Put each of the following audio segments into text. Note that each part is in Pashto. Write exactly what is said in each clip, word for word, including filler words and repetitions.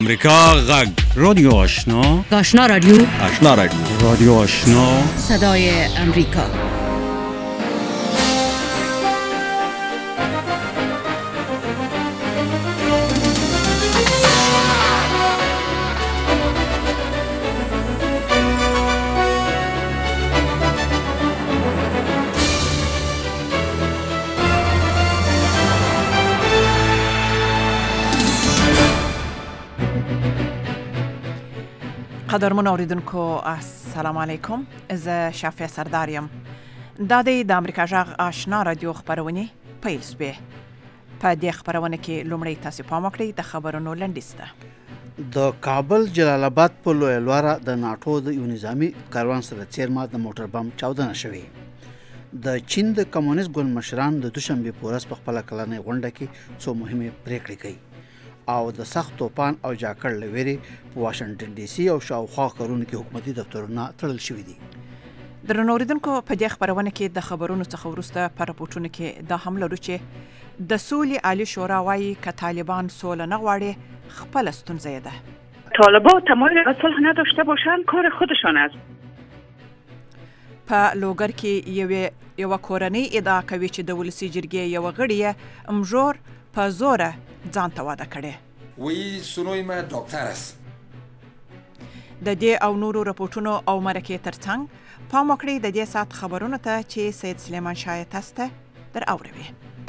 امریکا غږ رادیو آشنا آشنا رادیو آشنا رادیو رادیو آشنا صدای امریکا. قدرمن اوریدونکو السلام علیکم. زه شافیه سرداریم. دا د امریکا غږ آشنا رادیو خبرونه پیل شوه. په دې خبرونه کې لومړی تاسو پام وکړئ د خبرونو لنډیسته. د کابل جلال آباد په لوی لواره د ناټو د یو نظامی کاروان سره څیرمه د موټر بم چاودنه شوې. د چین د کمونیست ګوند مشران د دوشنبه په ورځ په خپل کلنۍ غونډه کې څو مهمه پریکړې کړې او د سخت توپان او جاکړ لويري په واشنگټن ډي سي او شاوخوا کارونو کې حکومتي دفترونه تړل شوي دي. درنو اوریدونکو په دې خبرونه کې د خبرونو څخه ورسته پر راپورټونو کې دا هم لرو چې د سولې عالی شورا وايي ک طالبان سول نه غواړي خپل ستونزه ده. طالبان تمایل به صلح نداشته باشند کار خودشان است. په لوګر کې یو یو کورنۍ ادعا کوي چې د ولسی جرګې یو غړی امجور په زوره ځان ته واده کړي. وی سنوی ما ډاکټر است. د دې او نورو راپورټونو او مرکې ترڅنګ پام وکړئ د دې سات خبرونو ته چې سید سلیمان شاه تاسو ته در اوروي.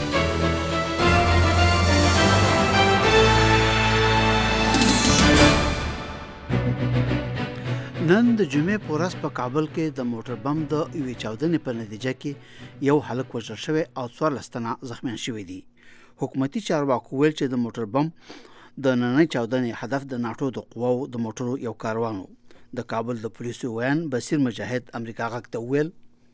نن د جمعې په ورځ په کابل کې د موټر بم د یوې چاودنې په نتیجه کې یو هلک وژل شوی او څوارلس تنه زخمیان شوي دي. حکومتي چارواکو ویل چې د موټر بم د نننۍ چاودنې هدف د ناټو د قواو د موټرو یو کاروانو. د کابل د پولیسو ویان بصیر مجاهد امریکا غږ ته ویل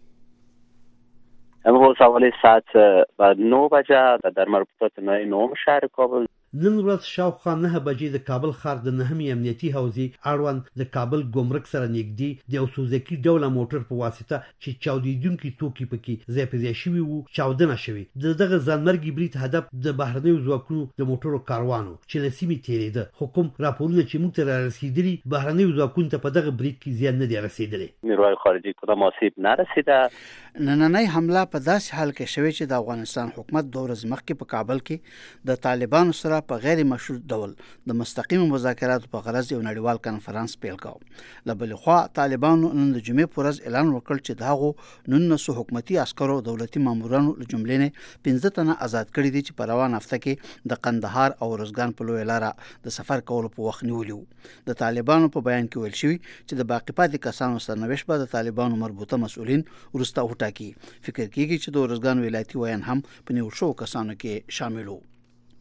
امروز حوالی ساعت بعد نو بجه در مربوطات نوع نوم شهر کابل نن ورځ شاوخوا نه بجې د کابل ښار د نهمې امنیتي حوزې اړوند د کابل ګمرک سره نږدې د یو سوزکي ډوله موټر په واسطه چې چاودېدونکي توکي پکې ځای په ځای شوي وو چاودنه شوې. د دغه ځانمرګي برید هدف د بهرنیو ځواکونو د موټرو کاروانو چې له سیمې تېرېده. خو کوم راپورونه چې موږ ته رارسېدلي بهرنیو ځواکونو ته په دغه برید کې زیان نه دی رسېدلی. نیروهای خارجي کدام آسیب نرسیده. نننۍ حمله په داسې حال کې شوې چې د افغانستان حکومت دوه ورځې مخکې په کابل کې د طالبانو سره په غیر مشروط ډول د مستقیم مذاکراتو په غرض یو نړیوال کنفرانس پیل کاوه. له بلې خوا طالبانو نن د جمعې په ورځ اعلان وکړ چې د هغو نولسو حکومتي عسکرو او دولتي مامورانو له جملې نه پنځه تنه آزاد کړي دي چې په روانه هفته کې د قندهار او روزګان په لویه لاره د سفر کولو په وخت نیولي وو. د طالبانو په بیان کې ویل شوي چې د باقي پاتې کسانو سرنوشت به د طالبانو مربوطه مسؤلین وروسته وټاکي. فکر کېږي چې د روزګان ولایتي ویان هم په نیول شوو کسانو کې شامل وو.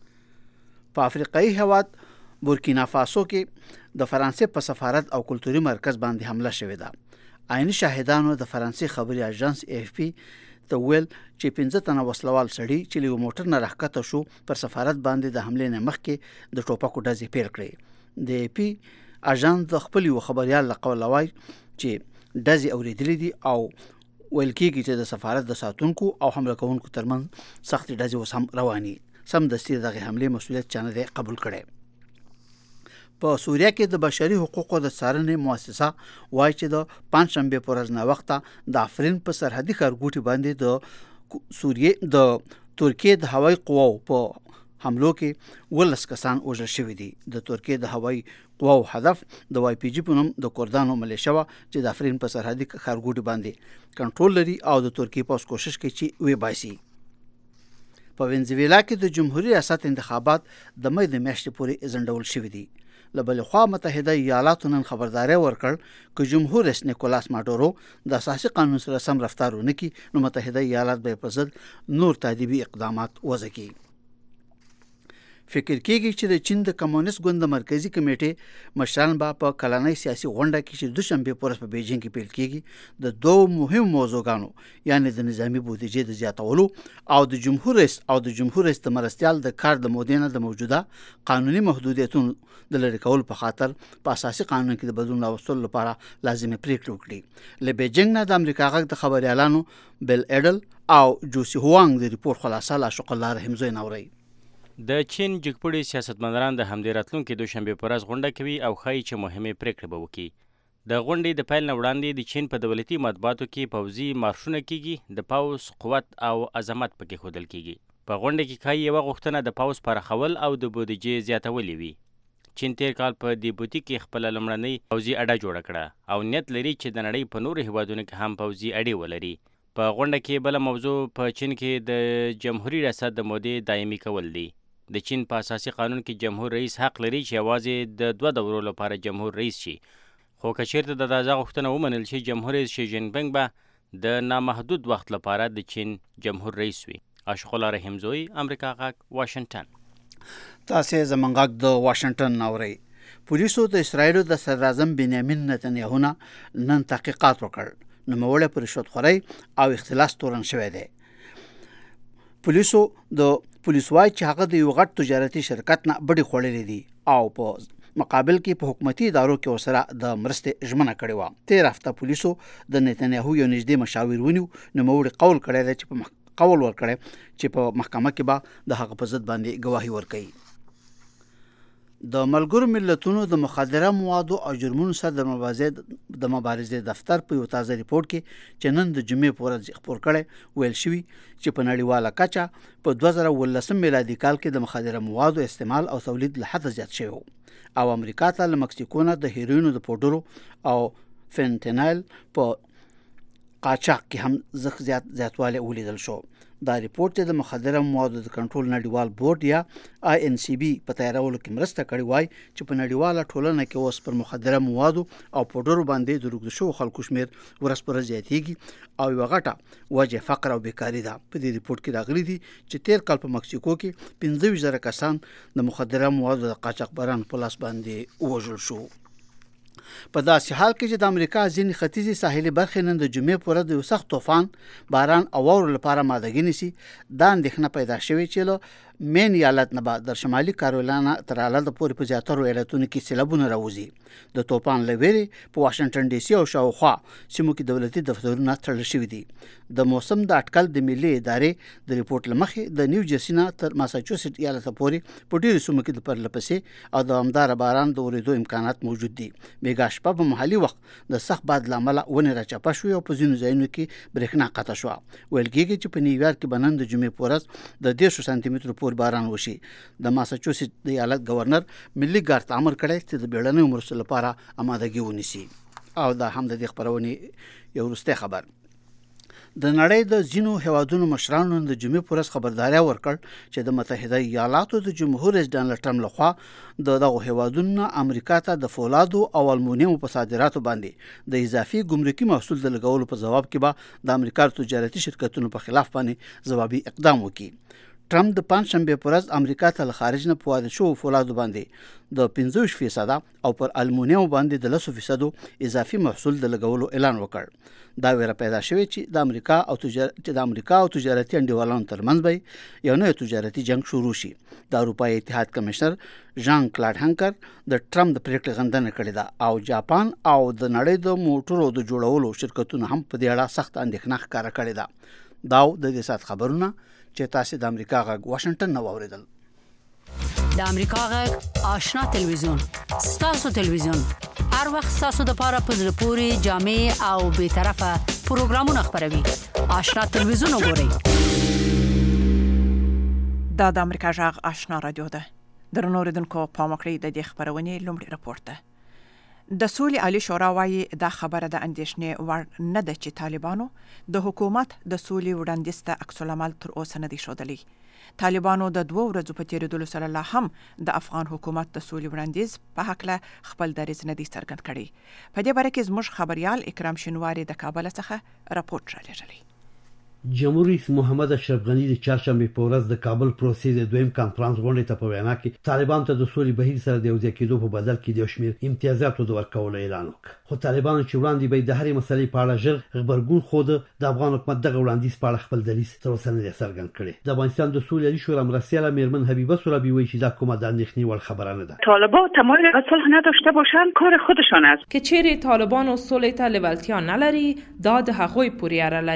په افریقایي هېواد بورکینا فاسو کې د فرانسې په سفارت او کلتوري مرکز باندې حمله شوې ده. عیني شاهدانو د فرانسې خبري اژانس ای اف پی ته ویل چې پنځه تنه وسلوال سړي چې له موټر نه راښکته شو پر سفارت باندې د حملې نه مخکې د ټوپکو ډزې پیل کړې. د ای پی اژانس د خپل یو خبريال له قوله وایي چې ډزې اورېدلې دي او ویل کېږي چې د سفارت د ساتونکو او حمله کوونکو ترمنځ سختې ډزې اوس هم روانې. سم دستي دغه حملې مسؤلیت چا نه دی قبول کړی. په سوریه کې د بشري حقوقو د څارنې مؤسسه وایي چې د پنځشنبې په ورځ ناوخته د افرین په سرحدي ښارګوټي باندې د سوریې د ترکیې د هوایي قواو په حملو کې ولس کسان وژل شوي دي. د ترکیې د هوایي قواو هدف د واي پی جي په نوم د کردانو ملیشه وه چې د افرین په سرحدي ښارګوټي باندې کنټرول لري او د ترکیې پوځ کوشش کوي چې وباسي. په وینزویلا کې د جمهوریت ریاست انتخابات د مې د میاشتې پورې ځنډول شوي دي. له بلې خوا متحده ایالاتو نن خبرداری ورکړ که جمهور رئیس نیکولاس ماډورو د اساسي قانون سره سم رفتار ونه کړي نو متحده ایالات به په ضد نور تادیبي اقدامات وضع کړي. فکر کېږي چې د چین د کمونیست ګوند د مرکزی کمیټې مشران به په کلنۍ سیاسي غونډه کې چې دوشنبه په ورځ په بیجینګ کې پیل کېږي د دوه مهم موضوعګانو یعنی د نظامی بودیجې د زیاتولو او د جمهور رئیس او د جمهور رئیس د مرستیال د کار د مودې نه د موجوده قانوني محدودیتونو د لرې کولو په خاطر په اساسي قانون کې د بدلون راوستلو لپاره لازمي پریکړه وکړي. له بیجینګ نه د امریکا غږ د خبريالانو بیل ایډل او جوسی هوانګ د ریپورت خلاصه لا شغل لار همزوی نوري. د چین جګپوړي سیاستمداران د همدې راتلونکي دوشنبې په ورځ غونډه کوي او ښایي چې مهمې پرېکړې به وکړي. د غونډې د پیل نه وړاندې د چین په دولتي مطبوعاتو کې پوځي مارشونه کیږي، د پوځ قوت او عظمت پکې ښودل کیږي. په غونډه کې ښایي یوه غوښتنه د پوځ پراخول او د بودیجې زیاتول وي. چین تیر کال په جیبوتي کې خپله لومړنۍ پوځي اډه جوړه کړه او نیت لري چې د نړۍ په نورو هیوادونو کې هم پوځي اډې ولري. په غونډه کې بله موضوع په چین کې د جمهوري ریاست د مودې دایمي کول دی. د چین په اساسي قانون کې جمهور رئیس حق لري چې یوازې د دوه دورو لپاره جمهور رئیس شي، خو که چیرته د دغه غوښتنه ومنل شي جمهور رئیس شي جین پینګ به د نامحدود وخت لپاره د چین جمهور رئیس وي. اشغال رحیمزوی، امریکا غږ، واشنگټن. تاسې زموږ غږ د واشنگټن اورئ. پولیسو د اسرایلو د صدر اعظم بنیامین نتنیاهو نه نن تحقیقات وکړ. نوموړی په رشوت خورۍ او اختلاس تورن شوی دی. پولیسو د پولیس وایي چې هغه د یو غټ تجارتي شرکت نه بډې خوړلې دي او په مقابل کې په حکومتي ادارو کې ورسره د مرستې ژمنه کړې وه. تېره هفته پولیسو د نتنیاهو یو نږدې مشاور ونیو. نوموړي قول کړی دی چې په قول ورکړی چې په محکمه کې به د هغه په ضد باندې ګواهي ورکوي. د ملګرو ملتونو د مخدره موادو او جرمونو سره د مبارزې د مبارزې دفتر په یو تازه ریپورت کې چې نن د جمعې په ورځ خپور کړی ویل شوي چې په نړیواله کچه په دوه زره اوولسم میلادي کال کې د مخدره موادو استعمال او تولید له حده زیات شوی او امریکا ته له مکسیکو نه د هیروینو د پوډرو او فنټنایل په قاچاق کې هم زخ زیات زیاتوالی ولیدل شو. دا ریپورت د مخدره موادو د کنټرول نړیوال بورډ یا آی ان سی بي په تیارولو کې مرسته کړې وای چې په نړیواله ټولنه کې اوس پر مخدره موادو او پوډرو باندې د روږدو شوو خلکو شمیر ورځ پر ورځ زیاتېږي او یوه غټه وجه فقر او بیکاري ده. په دې ریپورت کې راغلي دي چې تیر کال په مکسیکو کې پنځه ویشت زره کسان د مخدره موادو د قاچاقبرانو په لاس باندې ووژل شو. په داسې حال کې چې د امریکا ځینې ختیځي ساحلي برخې نن د جمعې په ورځ د یو سخت طوفان، باران او واورو لپاره آمادګي نیسي. دا اندېښنه پیدا شوې چې له مین ایالت نه به در شمالي کارولانا تر ایالت پورې په زیاترو ایالتونو کې سیلابونه راوځي. د طوفان له ویرې په واشنګټن ډي سي او شاوخوا سیمو کې دولتي دفترونه تړل شوي دي. د موسم د اټکل د ملي ادارې د ریپورت له مخې د نیو جرسي نه تر ماساچوسټ ایالت پورې په ډېرو سیمو کې د پرله پسې او دوامداره باران د اورېدو امکانات موجود دي. بیګا شپه په محلي وخت د سخت باد له امله ونې راچپه شوې او په ځینو ځایونو کې برېښنا قطع شوه. ویل کېږي چې په نیویارک کې به نن د جمعې په ورځ د دېرشو سانتي مترو پورې باران وشي. د ماساچوسټ د ایالت گورنر ملي ګارد امر کړی چې د بیړنیو مرستو لپاره آمادګي ونیسي. او دا هم د دې خپرونې یو وروستی خبر. د نړۍ د ځینو هیوادونو مشرانو د جمعې په ورځ خبرداری ورکړ چې د متحده ایالاتو د جمهور رئیس ډانلډ ټرمپ لخوا د دغو هیوادونو امریکا ته د فولادو او المونیمو په صادراتو باندې د اضافي ګمرکي محصول د لګولو په ځواب کې به د امریکا تجارتي شرکتونو په خلاف باندې ځوابي اقدام وکړي. ټرمپ د پنځشنبې په ورځ امریکا ته له خارج نه په واردې شوو فولادو باندې د پنځه ویشت فیصده او پر المونیمو باندې د لسو فیصدو اضافي محصول د لګولو اعلان وکړ. دا ویره پیدا شوې چې د امریکا او تجارت چې د امریکا او تجارتي انډیوالانو ترمنځ به یو نوی تجارتي جنگ شروع شي. د اروپایي اتحاد کمشنر ژان کلاډ هنکر د ټرمپ د پریکړې غندنه کړې ده او جاپان او د نړۍ د موټرو د جوړولو شرکتونو هم په دې اړه سخت اندېښنه ښکاره کړې ده. دا د دې سات خبرونه چې تاسو د امریکا غږ واشنگټن نو اوریدل. د امریکا غږ آشنا تلویزیون ستاسو تلویزیون هر وخت ستاسو د لپاره په زړه پورې جامع او به طرفه پروګرامونه خبروي. آشنا تلویزیون وګورئ. دا د امریکا غږ آشنا رادیو ده. درنو اوریدونکو پام وکړئ د دې خبرونې لومړی راپور ده. د سولې عالی شورا وايي دا خبره د اندېښنې وړ نه ده چې طالبانو د حکومت د سولې وړاندیز ته عکس العمل تر اوسه نه دی ښودلی. طالبانو د دوه ورځو په تیریدلو سره لا هم د افغان حکومت د سولې وړاندیز په هکله خپل دریځ نه دی څرګند کړی. په دې باره کې زموږ خبريال اکرام شینواری د کابل څخه راپورټ رالیږلی. جمهور رئیس محمد اشرف غنی د چهارشنبه په ورځ د کابل پروسې د دویم کانفرنس غونډې ته په وینا کې طالبان ته د سولې بهیر سره د یو ځای کېدو په بدل کې د شمیر امتیازاتو د ورکولو اعلان وکړ. خو طالبانو چې وړاندې به د هرې مسلې په اړه ژر خبرګون خود د افغان حکومت دغه وړاندیز په اړه خپل دریځ تر اوسه نه څرګند کړي. د افغانستان د سولې عالی شورا مرستیاله میرمن حبیبه سورابی وایي چې دا کومه د اندېښنې وړ خبره نه ده. طالبان تمایل به صلح نداشته باشند کار خودشان است. که چیرې طالبان صلح ته لیوالتیا نلري دا د هغوی پورې اړه لري.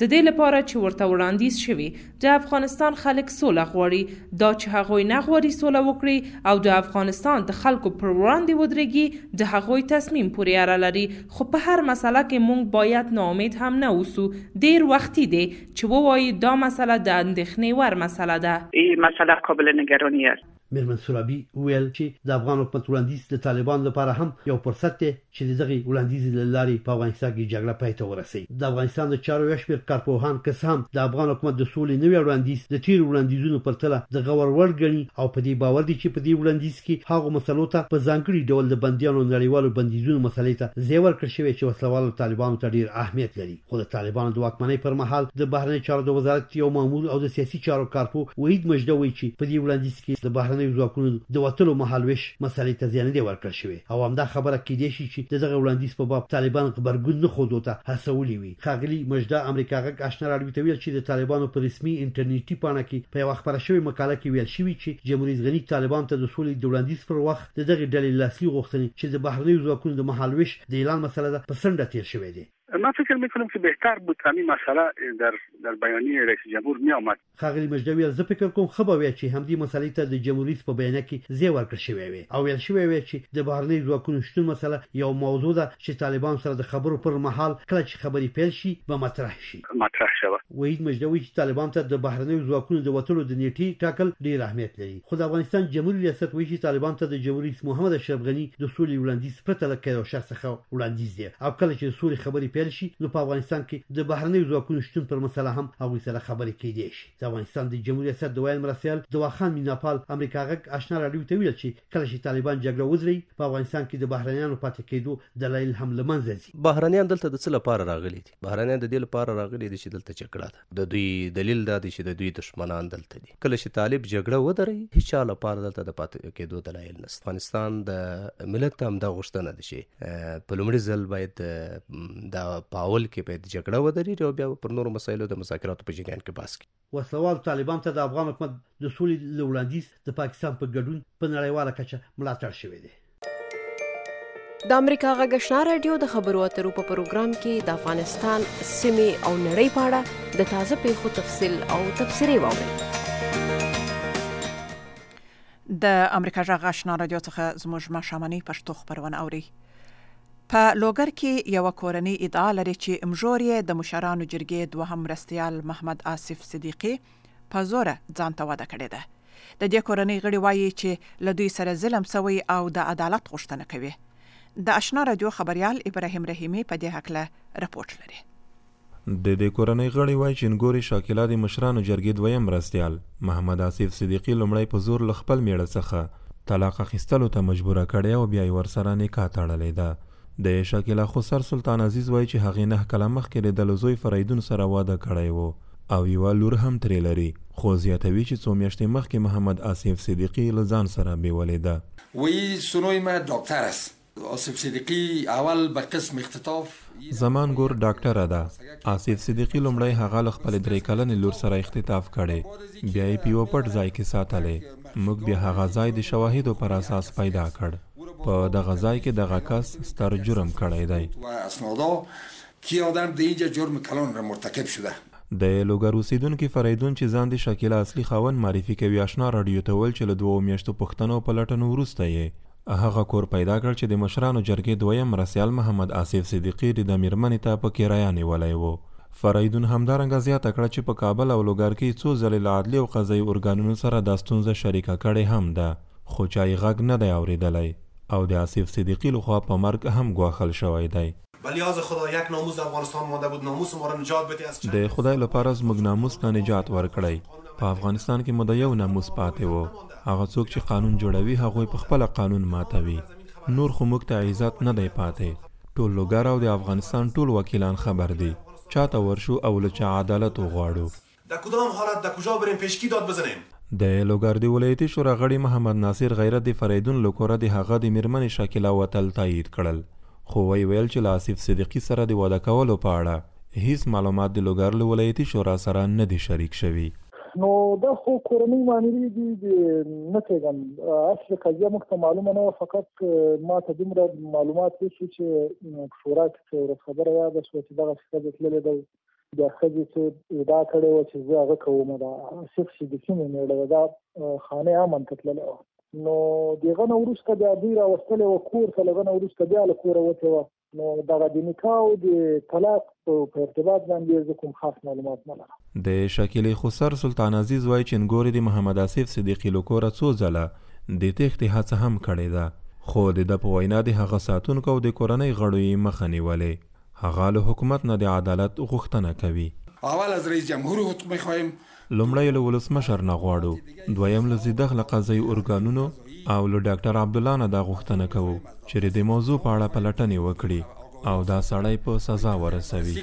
د دې لپاره چې ورته وړاندیز شوی د افغانستان خلک سوله غواړي، دا چې هغوی نه غواړي سوله وکړي او د افغانستان د خلکو پر وړاندې ودرېږي د هغوی تصمیم پورې اړه لري. خو په هر مسله کې موږ باید ناامید هم نه اوسو. ډیر وختي دی چې ووایي دا مسله د اندېښنې ور مسله ده. این مسئله قابل نگرانی است. میرمن سرابي وویل چې د افغان حکومت وړاندیز د طالبانو لپاره هم یو فرصت دی چې د دغه وړاندیز له لارې په افغانستان کې جګړه پای ته ورسوي. د افغانستان د چارو یو شمېر کارپوهان کس هم د افغان حکومت د سولې نوی وړاندیز د تیرو وړاندیزونو پرتله د غور وړ ګڼي او په دې باور دي چې په دې وړاندیز کې هغو مسلو ته په ځانګړي ډول د بندیانو نړیوالو بندیزونو مسلې ته ځای ورکړل شوی چې وسلوالو طالبانو ته ډیر اهمیت لري. خو د طالبانو د واکمنۍ پر مهال د بهرنیو چارو د وزارت یو مامور او د سیاسي چارو کارپو وحید مجده وایي چې په دې وړاندیز کې د بهرنیو ځواکونو د وتلو مهالويش مسلې ته ځای نه ورکړل شوی او همدا خبره کېدای شي چې دغه وړاندیز په باب طالبان خبرګون نه خوځو ته هڅولي وي. ښاغلي مجده امریکا غږ آشنا راډیو ته ویل چې د طالبانو په رسمي انټرنیټي پاڼه کې په یو خبره شوی مقاله کې ویل شوی چې جمهوریت غنی طالبان ته د سولې د وړاندیز پر وخت د دغه ډلې لاسي غوښتنې چې د بهرنیو ځواکونو د مهالويش د اعلان مسله ده په سنډه تیر شوی دی. من فکر میکنم که بهتر بود همین مسئله در در بیانیه رئیس جمهور می آمد. ښاغلي مجده ویل زه فکر کوم ښه به وي چې همدې مسلې ته د جمهوریت په بیانیه کې ځای ورکړل شوی وي او ویل شوی وي چې د بهرنیو ځواکونو شتون مسله یو موضوع ده چې طالبان سره د خبرو پر مهال کله چې خبرې پیل شي به مطرح شي. مطرح شوه. وحید مجده وایي چې طالبان ته د بهرنیو ځواکونو د وتلو د نیټې ټاکل ډیر اهمیت لري. خو د افغانستان جمهوریت ریاست وایي چې طالبان ته د جمهوریت محمد اشرف غني د سولې وړاندیز پرته له کېدو شخص څخه وړاندیز دی او کله چې سولې خبرې پیل شي نو په افغانستان کې د بهرنیو ځواکونو شتون پر مسله هم هغوی سره خبرې کېدای شي. د افغانستان د جمهوریت ریاست د ویاند مرستیال دواخان میناپال امریکا غږ آشنا راډیو ته ویل چې کله چې طالبان جګړه وځړي په افغانستان کې د بهرنیانو پاتې کېدو دلایل هم له منځه ځي. بهرنیان دلته د څه لپاره راغلي دي؟ بهرنیان د دې لپاره راغلي دي چې دلته جګړه ده. د دوی دلیل دا دی چې د دوی دشمنان دلته دي. کله چې طالب جګړه ودري هیڅ چا لپاره دلته د پاتې کېدو دلایل نشته. افغانستان د ملت هم د غوښتنه ده چې په لومړي ځل باید د پاول کې باید جګړه ودري او بیا پر نورو مسایلو د مذاکراتو په جریان کې بحث کوي. وسلوال طالبان ته د افغان حکومت د سولې له وړاندیز د پاکستان په ګډون په نړیواله کچه ملاتړ شوی دی. د امریکا غږ آشنا راډیو د خبرو اترو په پروګرام کې د افغانستان سیمې او نړۍ په اړه د تازه پیښو تفصیل او تبصرې واورئ. د امریکا غږ آشنا راډیو څخه زموږ ماښامنۍ پښتو خبرونه اوري. په لوګر کې یو کورنۍ ادعا لري چې مجوري د مشرانو جرګې دوهم مرستیال محمد آصف صدیقي په زور ځان ته واده کړې ده. د دې کورنۍ غړي وایي چې له دوی سره ظلم شوی او د عدالت غوښتنه کوي. د آشنا راډیو خبريال ابراهیم رحیمی په دې حقله رپورټ لري. د دې کورنۍ غړي وایي چې نګوري شاکله د مشرانو جرګې دویم مرستیال محمد آصف صدیقي لومړی په زور له خپل میړه څخه طلاق اخیستلو ته مجبوره کړې او بیا یې ورسره نکاح تړلې ده. د شاکله خسر سلطان عزیز وایي چې هغې نه کاله مخکې د لزوی فریدون سره واده کړی و او یوه لور هم ترې لري. خو زیاتوي چې څو میاشتې مخکې محمد آصف صدیقي له ځان سره بیولې ده. وی سنوی ما دکتر است. آصف صدیقی اول به قسم اختطاف زمان ګور ډاکټره ده. آصف صدیقي لومړی هغه له خپلې درې کلنې لور سره اختطاف کړی، بیا یې په یوه پټ ځای کې ساتلی. موږ بیا هغه ځای د شواهدو پر اساس پیدا کړ. په دغه ځای کې دغه کس ستر جرم کړی دی. و اسنادا کی آدم د اینجا جرم کلان را مرتکب شده. د لوګر اوسیدونکي فریدون چې ځان د شاکله اصلي خاوند معرفي کوي آشنا راډیو ته ویل چې له دوو میاشتو پوښتنو په لټنو وروسته یې هغه کور پیدا کړ چې د مشرانو جرګې دویم مرستیال محمد آصف صدیقي د میرمنې ته په کرایه نیولی و. فریدون همدارنګه زیاته کړه چې په کابل او لوګر کې څو ځلې له عدلي او قضایي ارګانونو سره دا ستونزه شریکه کړې هم ده، خو چا یې غږ نه دی اورېدلی او د آصف صدیقی لخوا په مرګ هم ګواښل شوی دی. بلیاز خدا یک ناموس افغانستان مانده بود، ناموس ما را نجات بده از د خدای لپاره زموږ ناموس ته نجات ورکړی. په افغانستان کې مو د یو ناموس پاتې و. هغه څوک چې قانون جوړوي هغوی په خپله قانون ماتوي. نور خو موږ ته عزت نه دی پاتې. ټول لوګر او د افغانستان ټول وکیلان خبر دي. چاته ورشو او له چا عدالت وغواړو. در کدام حالت در کجا بریم پیشکی داد بزنیم؟ د لوګر د ولایتي شورا غړي محمد ناصر غیرت د فریدون له کوره د هغه د میرمنې شاکله وتل تایید کړل، خو وی ویل چې له آصف صدیقي سره د واده کولو په اړه هیڅ معلومات د لوګر له ولایتي شورا سره نه دي شریک شوي. نو دا خو کورنۍ معاملې دي نه کېږم. اصل قضیه موږ ته معلومه نه وه، فقط ما ته دومره معلومات وشو چې شورا کې خبره یاده شوه چې دغه ښځه تللې ده د ښځې چې ادعا کړې وه چې زه هغه کوم د آصف صدیقي نومېده دا خانې امن ته تللې وه. نو د هغه نه وروسته بیا دوی راوستلې وه کور ته، له هغه نه وروسته بیا له کوره وتې وه. نو دغه د نکاح او د طلاق په ارتباط باندې زه کوم خاص معلومات نه لرم. د شکیلې خسر سلطان عزیز وایي چې نګورې د محمد آصف صدیقي له کوره څو ځله د تېښتې هڅه هم کړې ده، خو د ده په وینا د هغه ساتونکو او د کورنۍ غړو یې مخه نیولې. هغه له حکومت نه د عدالت غوښتنه کوي. اول از رئیس جمهور میخوایم لومړی له ولسمشر نه غواړو، دویم له زیدغله قضایي ارګانونو او له ډاکټر عبدالله نه دا غوښتنه کوو چې د موضوع په اړه پلټنې وکړي او دا سړی په سزا ورسوي.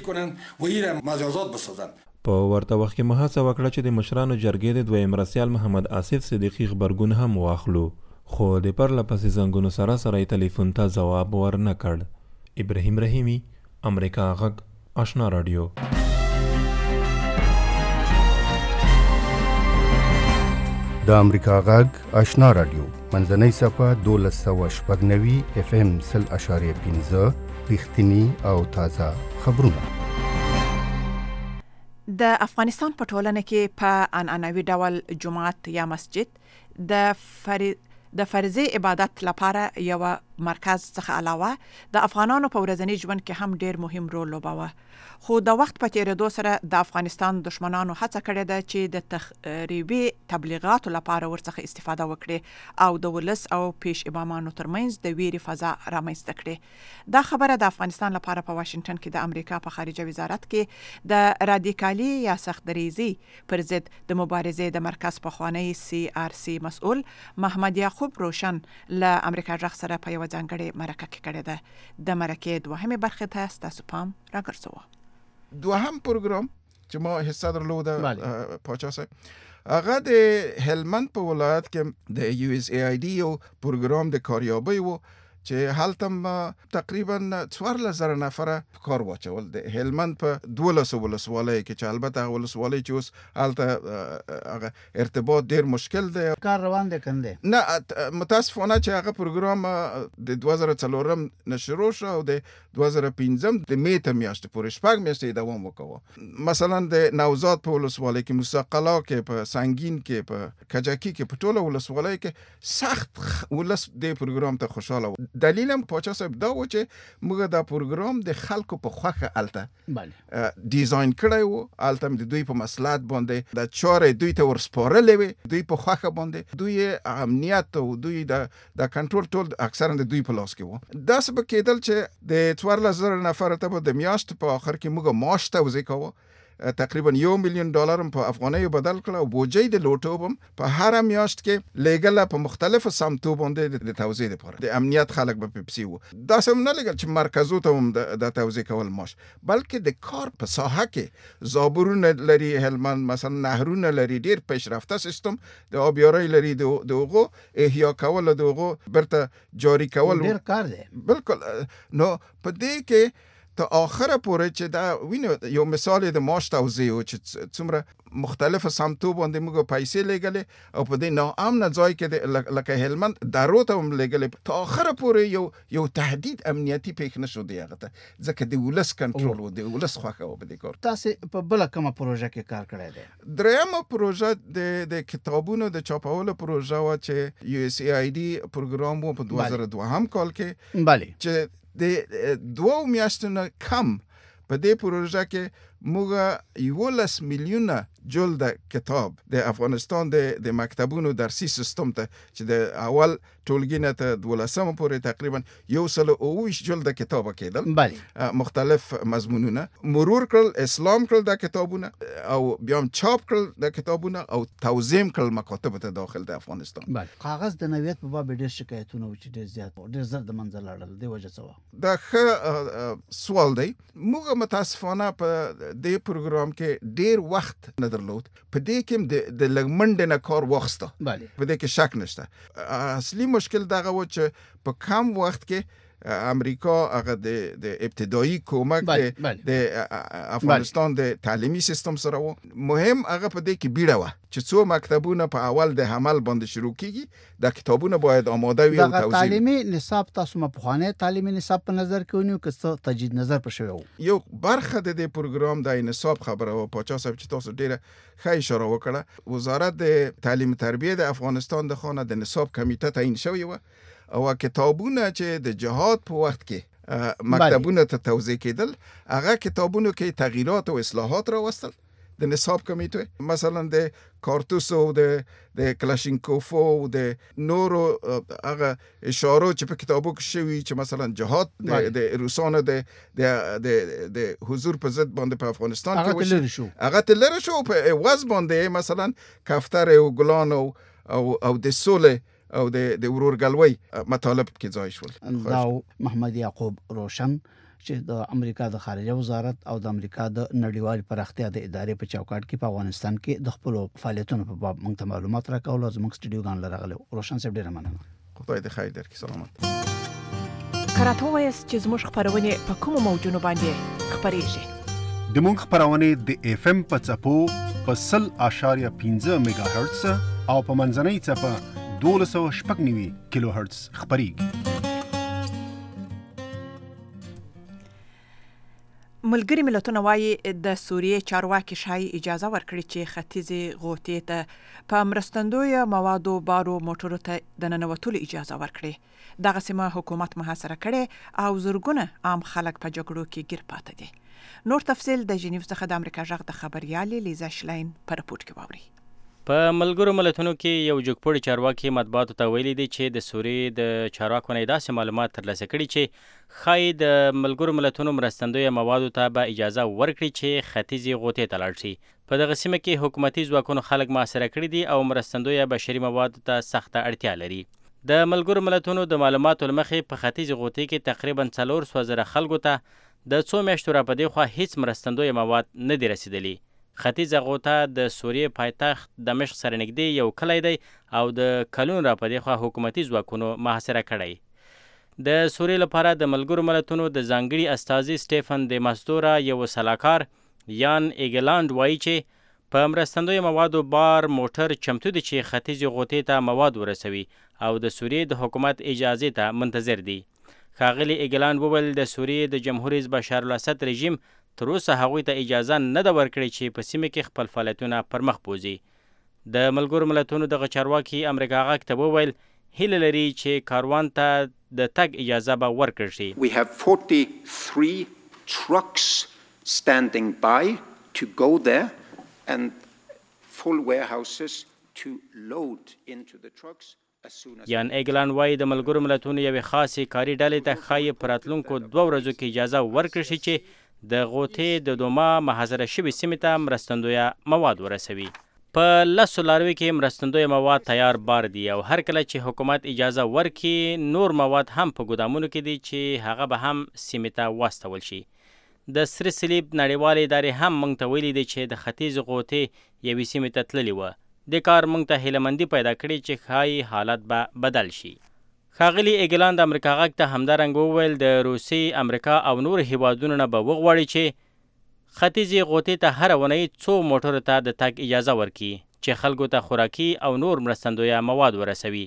په ورته وخت کې مو هڅه وکړه چې د مشرانو جرګې د دویم رسیال محمد آصف صدیقي غبرګون هم واخلو، خو د پرله پسې زنګونو سره سره یې ټلیفون ته ځواب ورنه کړ. ابراهیم رحیمي، امریکا غږ، آشنا رادیو. د امریکا غږ آشنا رادیو منځنۍ صفحه دولس سوه شپږ نوي اف ام سل اشاریه پنځه رښتیني او تازه خبرونه. د افغانستان په ټولنه کې په عنعنوي ډول جماعت یا مسجد د فری د فرضي عبادت لپاره یو مرکز څخه علاوه د افغانانو په ورځني ژوند کې هم ډیر مهم رول لوباوه. خو د وخت په تیریدو سره د افغانستان دشمنانو هڅه کړې ده چې د تخریبي تبلیغاتو لپاره ورڅخه استفاده وکړي او د ولس او پیش امامانو ترمنځ د ویرې فضا رامنځته کړي. دا خبره د افغانستان لپاره په واشنگټن کې د امریکا په خارجه وزارت کې د رادیکالي یا سختدریزي پر ضد د مبارزې د مرکز پخوانی سی آر سی مسؤل محمد یعقوب روشن له امریکا غږ سره په یو ځانګړې مرکه کې کړې ده. د مرکې دوهمه برخه ته ستاسو پام راګرځوو. دوهم پروګرام چې ما حصہ درلوده پاچا صاحب هغه د هلمند په ولایت کې د یو اس ای آی ډي یو پروګرام د کاریابۍ و چې هلته تقریبا څوارلس زره نفره کار واچول د هلمند په دولس ولسوالۍ کې، چې البته هغه ولسوالۍ چې اوس هلته هغه ارتباط ډیر مشکل دی، کار روان دی کنده نه متاسفانه چې هغه پروګرام د دوه زره څلورم نه شروع شو او د دوه زره پنځم د می ته میاشتې پورې شپږ میاشتې دوام وکړ. مثلا د نوزاد په ولسوالۍ کې، موسی قلا کې، په سنگین کې، په کجکی کې، په ټوله ولسوالۍ کې سخت ولس د پروګرام ته خوشاله و. دلیل هم پاچا صاحب دا و چې موږ دا پروګرام د خلکو په خوښه الته بله ډیزاین کړی و، الته د دوی په مصلحت باندې د چارې دوی ته ورسپارلې وې، دوی په خوښه باندې دوی امنیت او دوی د د کنټرول ټول اکثرا د دوی په لاس کې و. داسې به کېدل چې د څوارلس زره نفره ته به د میاشت په آخر کې موږ معاش توزیع کوو، تقریبا یو میلیون ډالر په افغانیو بدل کړه او بوجۍ د لوټو هم په هر میاشت کې لېګل په مختلفو سمتو باندې د توزیع لپاره د امنیت خلک به پپسی وو. دا سم نه لګل چې مرکزو ته هم د توزیع کول ماش، بلکې د کار په ساحه کې زابورونه لري، هلمند مثلا نهرونه لري، ډیر پیشرفته سیستم د آبیارۍ لري، د هغو احیا کول د هغو برته جاری کول ډیر کار دی. بالکل. نو په دې کې تا آخره پورې چې دا وینو یو مثال د معاش توزیع و چې څومره مختلفه سمتو باندې موږ پیسې لګلې او په دې ناامنه ځای کې لکه هلمند درو ته هم لګلې، تا آخره پورې یو یو تهدید امنیتي پېښ نه شو دی هغه ته، ځکه د ولس کنټرول و، د ولس خوښه و په دې کار. تاسې په بله کومه پروژه کې کار کړی دی؟ درېیمه پروژه د د کتابونو د چاپولو پروژه وه چې یو اس ای آی ډي پروګرام و په دوه زره دوهم کال کې، بله چې د دوه میاشتو نه کم په دې پروژه کې موږ یولس میلیونه جلد کتاب د افغانستان د د مکتبونو درسي سیستم ته چې د اول ټولګي نه ته دولسم پورې تقریبا یو سل او اوویشت جلد کتاب کېدل، بله مختلف مضمونونه مرور کړل، اسلام کړل د کتابونه او بیا هم چاپ کړل د کتابونه او توزیع کړل مکاتب ته داخل د افغانستان. بله کاغذ د نویت په باب ډېر شکایتونه و چې ډېر زیات ډېر زر د منځه لاړل، دې وجه څه وه؟ دا ښه سوال دی. موږ متاسفانه په دې پروګرام کې ډېر وخت نه درلود، په دې کې د لږ منډې نه کار واخیسته، بله په دې کې شک نشته. اصلي مشکل دغه و چې په کم وخت کې امریکا هغه د د ابتدایي کومک د افغانستان د تعلیمي سیستم سره و. مهم هغه په دې کې بیړه و چې څو مکتبونه په اول د حمل باندې شروع کیږي د کتابونه باید آماده وي او توزیع. تعلیمي نصاب تاسو په خوانه تعلیمي نصاب په نظر کې ونیو که څه تجدید نظر پر شوی و؟ یو برخه د دې پروګرام د نصاب خبره او پاچا صاحب چې تاسو ډیره ښه اشاره وکړه. وزارت د تعلیم تربیه د افغانستان د خانه د نصاب کمیټه تعیین شوی و او کتابونه چې د جهاد په وخت کې مکتبونه ته توزیع کېدل هغه کتابونو کې تغییرات او اصلاحات راوستل د نصاب کمیټه. مثلا د کارتوس او د د کلاشینکوف او د نورو هغه اشاره چې په کتابو کې شوی چې مثلا جهاد د روسانو د د د حضور په ضد باندې په افغانستان کې وشو هغه تلره شو په واز باندې مثلا کفتر او ګلان او او د سوله او د د ورورګلوي مطالب کې ځای شول. دا محمد یعقوب روشن چې د امریکا د خارجه وزارت او د امریکا د نړیوال پراختیا د ادارې په چوکاټ کې په افغانستان کې د خپل فعالیتونو په باب موږ ته معلومات راکول او زموږ سټډیو ګان لرغله. روشن صاحب ډیره مننه. خدای دې خیر درکړي. سلامات. کراته وایس چې زموږ خبرونه په کومو موجونو باندې خبرېږي. د موږ خبرونه د اف ام په څپو په سل اشاریه پنځه میگا هرتز او په منځنۍ څپه دولس سوه شپږ نوي کیلو هرتز خبرېږي. ملګری ملتونه وايي د سوریې چارواکي شای اجازه ورکړي چې ختیځې غوټې ته په مرستندوی موادو بارو موټرو ته د ننوتلو اجازه ورکړي. دغه سیمه حکومت محاصره کړي او زرګونه عام خلک په جګړو کې ګیر پاتې دي. نور تفصیل د جنیو څخه د امریکا غږ د خبريالې لیزا شلاین پر رپورت کې واوري. په ملګرو ملتونو کې یو جګپوړی چارواکي مطبوعاتو ته ویلي دی چې د سوریې د چارواکو نه داسې معلومات ترلاسه کړي چې ښایي د ملګرو ملتونو مرستندویه موادو ته به اجازه ورکړي چې ختیځې غوټې ته لاړ شي. په دغه سیمه کې حکومتي ځواکونو خلک محاصره کړي دي او مرستندویه بشري موادو ته سخته اړتیا لري. د ملګرو ملتونو د معلوماتو له مخې په ختیځې غوټې کې تقریبا څلور سوه زره خلکو ته د څو میاشتو را په دې خوا هیڅ مرستندویه مواد نه دي رسیدلي. ختیځه غوټه د سوریې پایتخت دمشق سره نږدې یو کلی دی او د کلونو را په دې خوا حکومتي ځواکونو محاصره کړی. د سوریې لپاره د ملګرو ملتونو د ځانګړي استازي سټیفن د ماستورا یو سلاکار یان ایګلاند وایي چې په مرستندویه موادو بار موټر چمتو دی چې ختیځې غوټې ته مواد ورسوي او د سوریې د حکومت اجازې ته منتظر دي. ښاغلي ایګلاند وویل د سوریې د جمهور رئیس بشار الاسد رژیم تر اوسه هغوی ته اجازه نه ده ورکړې چې په سیمه کې خپل فعالیتونه پر مخ بوځي. د ملګرو ملتونو دغه چارواکي امریکا غږ ته وویل هیله لري چې کاروان ته د تګ اجازه به ورکړل شي. We have forty-three trucks standing by to go there and full warehouses to load into the trucks. یان ایګلان وایي د ملګرو ملتونو یوې خاصې کاري ډلې ته ښایي په راتلونکو دوه ورځو کې اجازه ورکړل شي چې د غوټې د دوما محاصره شوې سیمې ته مرستندویه مواد ورسوي. په لسو لاروي کې مرستندویه مواد تیار بار دي او هر کله چې حکومت اجازه ورکړي نور مواد هم په ګودامونو کې دي چې هغه به هم سیمې ته واستول شي. د سره صلیب نړیوالې ادارې هم موږ ته ویلي دي چې د ختیځ غوټې یوې سیمې ته تللي وه. د کار موږ ته هیلهمندي پیدا کړې چې ښایي حالت به بدل شي. ښاغلي ایګلاند امریکا غږ ته همدارنګه وویل د روسیې امریکا او نور هیوادونو نه به وغواړي چې ختیځې غوټې ته هره اونۍ څو موټرو ته د تګ اجازه ورکړي چې خلکو ته خوراکي او نور مرستندویه مواد ورسوي.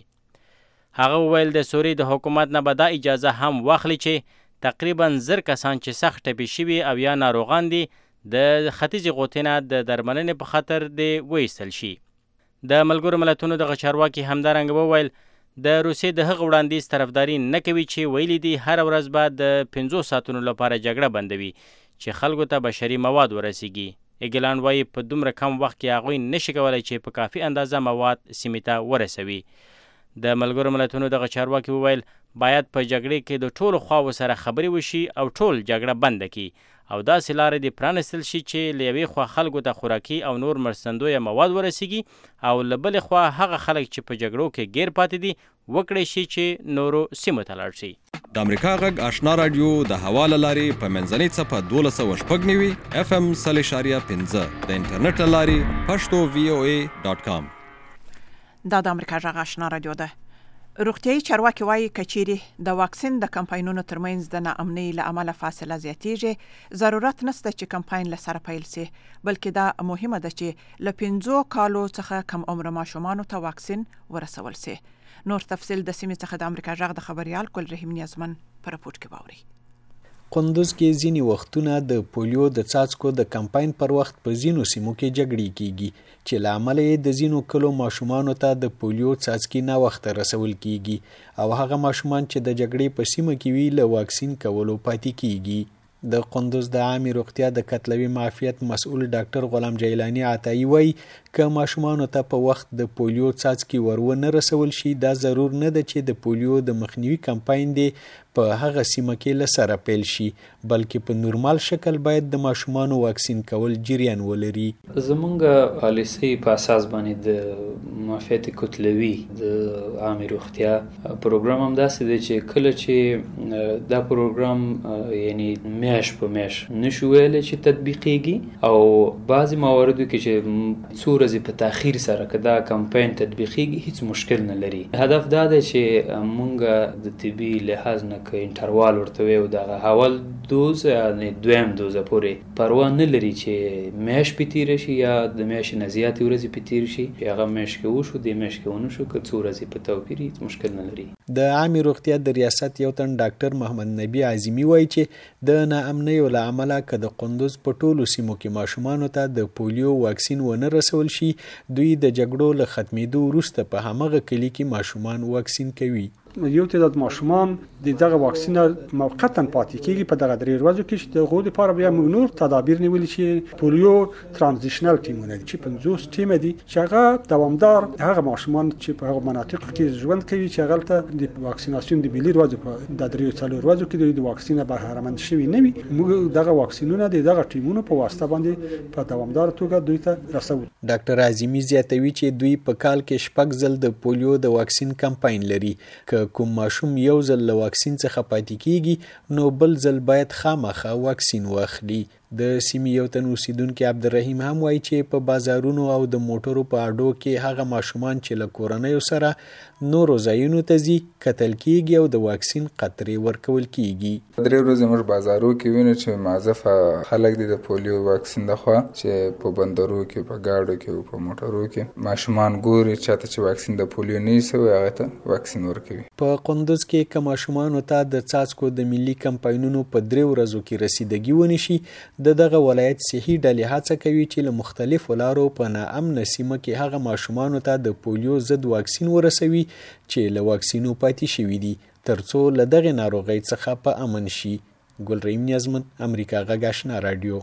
هغه وویل د سوریې د حکومت نه به دا اجازه هم واخلي چې تقریبا زر کسان چې سخت ټپي شوي او یا ناروغان دي د ختیځې غوټې نه د درملنې په خاطر دې وایستل شي. د ملګرو ملتونو دغه چارواکي همدارنګه وویل د روسیې د هغه وړاندیز طرفداري نه کوي چې ویلي دي هره ورځ به د پنځو ساعتونو لپاره جګړه بندوي چې خلکو ته بشري مواد ورسیږي. ایګلان وایي په دومره کم وخت کې هغوی نشي کولی چې په کافي اندازه مواد سیمې ته ورسوي. د ملګرو ملتونو دغه چارواکي وویل باید په جګړې کې د ټولو خواو سره خبرې وشي او ټول جګړه بنده کړي او داسې لارې دې پرانستل شي چې له یوې خوا خلکو ته خوراکي او نور مرستندویه مواد ورسیږي او له بلې خوا هغه خلک چې په جګړو کې ګیر پاتې دي وکړی شي چې نورو سیمو ته لاړ شي. د امریکا غږ آشنا رادیو د هوا له لارې په منځنۍ څپه دولس سوه شپږ نوي اف ام سل اشاریه پنځه د انټرنیټ له لارې پښتو وی او ای ډاټ کام. دا د امریکا غږ آشنا رادیو ده. روغتيایي چارواکي وایي کچيري د واکسین د کمپاینونو ترمنځ د ناامنۍ له امله فاصله زیاتیږي ضرورت نشته چې کمپاین له سره پیل سي بلکې دا مهمه ده چې له پنځو کالو څخه کم عمر ماشومانو ته واکسین ورسول سي. نور تفصيل د سیمې څخه د امریکا جغ د خبريال کول رحیم نیازمن پر راپورټ کې باوري. قندوز کې ځینی وختونه د پولیو د څاڅکو د کمپاین پر وخت په ځینو سیمو کې جګړې کیږي چې له امله د ځینو کلو ماشومانو ته د پولیو څاڅکي نه وخت رسول کیږي او هغه ماشومان چې د جګړې په سیمه کې وی له واکسین کولو پاتې کیږي. د قندوز د عامه روغتیا د کتلوي معافیت مسؤل ډاکټر غلام جیلانی عطایی وایي که ماشومانو ته په وخت د پولیو څاڅکي ورونه رسول شي دا ضرور نه ده چې د پولیو د مخنیوي کمپاین دی په هغه سیمه کې له سره پیل شي بلکې په نورمال شکل باید د ماشومانو واکسین کول جریان ولري. زمونږ پالیسي په اساس باندې د معافیت کتلوي د عامه روغتیا پروګرام هم داسې دی چې کله چې دا پروګرام یعنی میاش په میاش نشو ویل چې تطبیقيږي او بعضی مواردو کې چې څو ورځې په تاخير سره کدا کمپاین تطبیقيږي هیڅ مشکل نه لري. هدف دا دی چې مونږ د طبي لحاظ نه که انټروال ورته وي او د اول دوز یعنی دویم دوز پورې پروا نه لري چې میاش پتیر شي یا د میاش نه زیات ورځې پتیر شي هغه میاش کې وشو د میاش کې ونه شو که څو ورځې په توپیر هیڅ مشکل نه لري. د عامه روغتیا د ریاست یو تن ډاکټر محمد نبی عظیمی وایي چې د ناامنۍ له امله که د قندوز په ټولو سیمو کې ماشومانو ته د پولیو واکسین ونه رسول شي دوی د جګړو له ختمېدو وروسته په همغه کلی کې ماشومان واکسین کوي. یو تعداد ماشومان د دغه واکسین موقتا پاتې کیږي په دغه درې ورځو کې چې د غو لپاره بیا موږ نور تدابیر نیولې چې پولیو ترانزیشنل ټیمونه دي چې پنځوس ټیم دي چې هغه دوامدار هغه ماشومان چې په هغه مناطق کې ژوند کوي چې هغه ته د واکسیناسیون د ملي ورځو په د درې څلور ورځو کې د واکسینه به هرمند شوی نه وي موږ دغه واکسینونه د دغه ټیمونو په واسطه باندې په دوامدار توګه دوی ته رسول. ډاکټر عظیمی زیاتوي چې دوی په کال کې شپږ ځل د پولیو د واکسین کمپاین لري که کوم ماشوم یو ځل له واکسین څخه پاتې کیږي نو بل ځل باید خامخا واکسین واخلي. د سیمې یو تن اوسیدونکي عبدالرحیم هم وایي چې په بازارونو او د موټرو په اډو کې هغه ماشومان چې له کورنیو سره نورو ځایونو ته ځي کتل کیږي او د واکسین قطرې ورکول کیږي. درې ورځې موږ بازارو کې وینو چې معذف خلک دي د پولیو واکسین دخوا چې په بندرو کې په گاډو کې او په موټرو کې ماشومان ګوري چاته چې واکسین د پولیو نه سوی هغه ته واکسین ورکوي. په قندوز کې که ماشومانو ته د څاڅکو د ملي کمپاینونو په درې ورځو کې رسیدګي ونشي د دغه ولایت صحي ډلې هڅه کوي چې له مختلفو لارو په ناامنه سیمه کې هغه ماشومانو ته د پولیو ضد واکسین ورسوي چې له واکسینو پاتې شوي دي ترڅو له دغه ناروغۍ څخه په امن شي. ګل رحیم نیازمن امریکا غږ آشنا رادیو.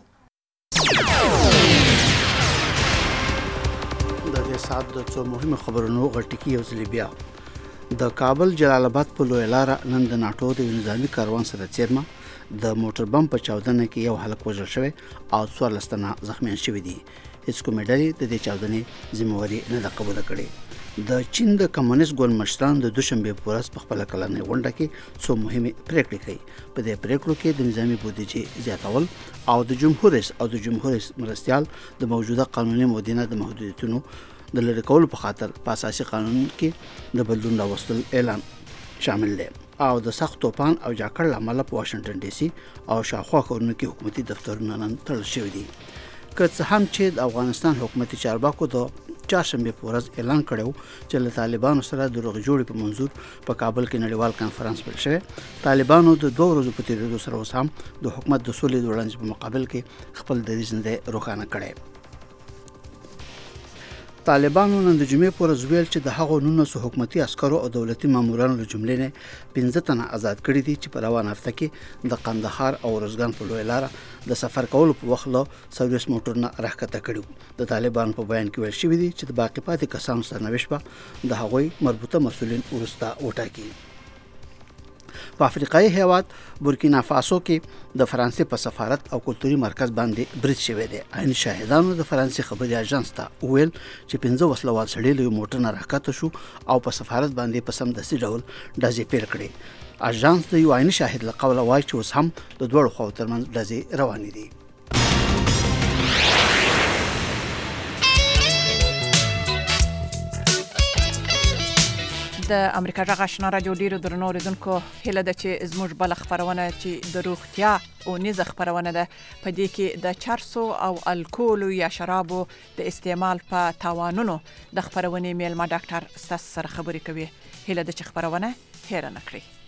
د دې سات د څو مهمو خبرونو غټکی یو ځل بیا د کابل جلال آباد په لوی لار نن د ناټو د نظامی کاروان سره چیرمه د موټر بم په چاودنه کې یو هلک وژل شوی او څوارلس تنه زخمیان شوي دي. هیڅ کومې ډلې د دې چاودنې ذمہواري نه ده قبوله کړې. د چین د کمونیست ګوند مشران د دوشنبه په ورځ په خپله کلنۍ غونډه کې څو مهمې پریکړې کوي. په دې پریکړو کې د نظامي بودیجې زیاتول او د جمهور رئیس او د جمهور رئیس مرستیال د موجوده قانوني مودینه د محدودیتونو د لرې کولو په خاطر په اساسي قانون کې د بدلون راوستل اعلان شامل دی او د سخت توپان او جاکړ لامل په واشنگټن ډي سي او شاوخوا ښارونو کې حکومتي دفترونه نن تړل شوي دي. که څه هم چې د افغانستان حکومتي چارواکو د چهارشنبې په ورځ اعلان کړی چې له طالبانو سره د روغې جوړې په منظور په کابل کې نړیوال کانفرنس پیل شوی. طالبانو د دوه ورځو په تېرېدو سره اوس هم د حکومت د سولې د وړاندیز په مقابل کې خپل دریځ نه دی روښانه کړی. طالبانو نن د جمعې په ورځ ویل چې د هغو نولسو حکومتي عسکرو او دولتي مامورانو له جملې نه پنځه تنه آزاد کړي دي چې په روانه هفته کې د قندهار او ارزګان په لویه لاره د سفر کولو په وخت له سرویس موټرونه راښکته کړي. د طالبانو په بیان کې ویل شوي دي چې د باقي پاتې کسانو سرنوشت به د هغوی مربوطه مسؤلین وروسته وټاکي. په افریقایي هیواد بورکینا فاسو کې د فرانسې په سفارت او کلتوري مرکز باندې برید شوی دی. عین شاهدانو د فرانسې خبري اژانس ته وویل چې پنځه وسلوال سړي له یو موټر نه راښکته شو او په سفارت باندې په سمدستي ډول ډزې پیل کړې. اژانس د یو عیني شاهد له قوله وایي چې اوس هم د دواړو خواو ترمنځ ډزې روانې دي. د امریکا جغ آشنا رادیو ډیرو درنو اوریدونکو هیله ده چې زموږ بل خبرونه چې د روغتیا او نیزه خبرونه ده په دې کې د چرسو او الکول یا شرابو د استعمال په تاوانونو د خبرونې میلمه ډاکټر ستاسو سره خبرې کوي. هیله ده چې خبرونه هیر نه کړئ.